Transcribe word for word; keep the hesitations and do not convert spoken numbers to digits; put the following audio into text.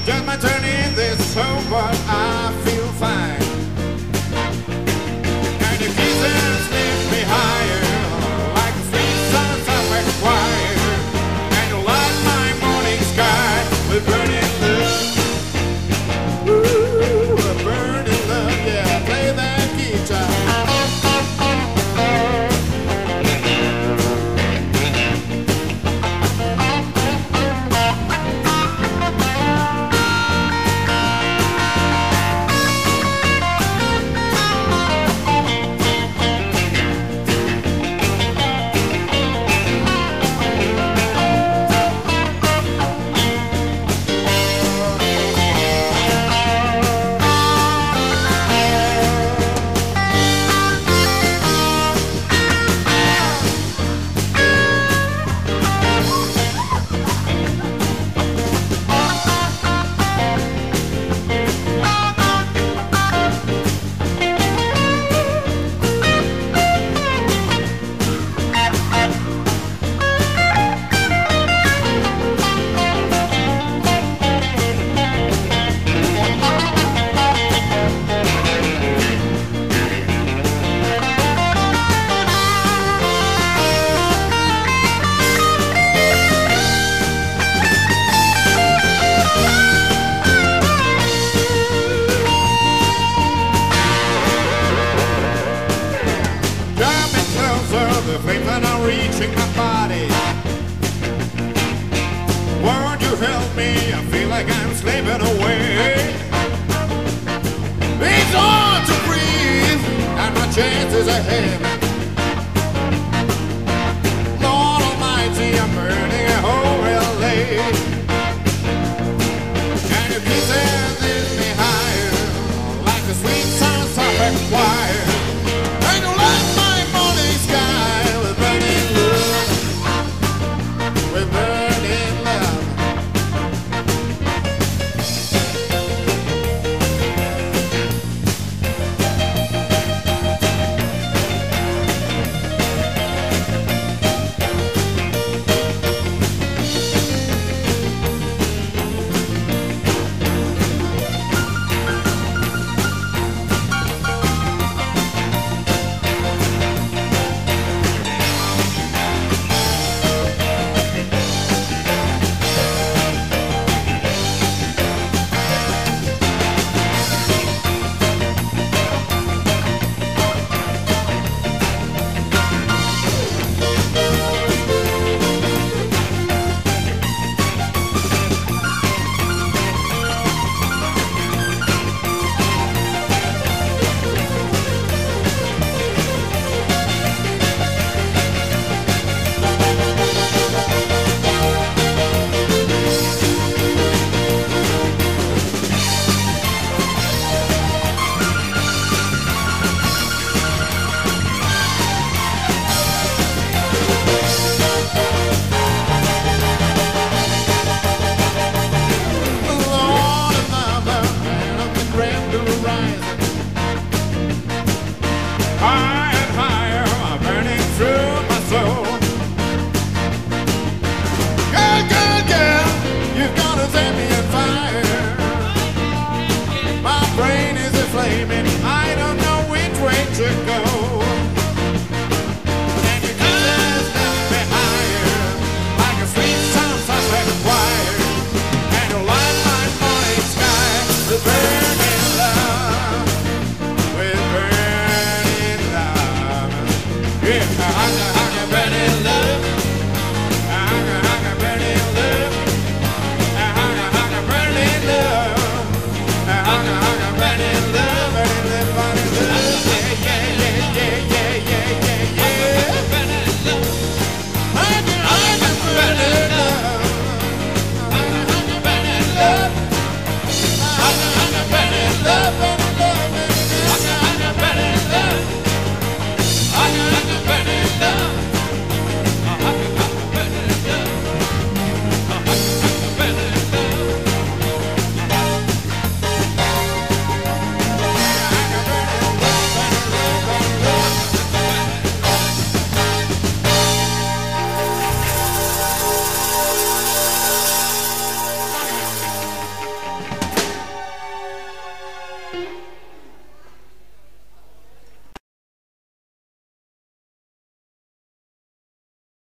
Just my turn in this soul, but I feel fine. And the kisses lift me higher, like the sweet sounds of a choir. And you light my morning sky with burning love. Ooh, a burning love, yeah, play that guitar. The flames are now reaching my body. Won't you help me? I feel like I'm slipping away. It's hard to breathe, and my chances are heavy.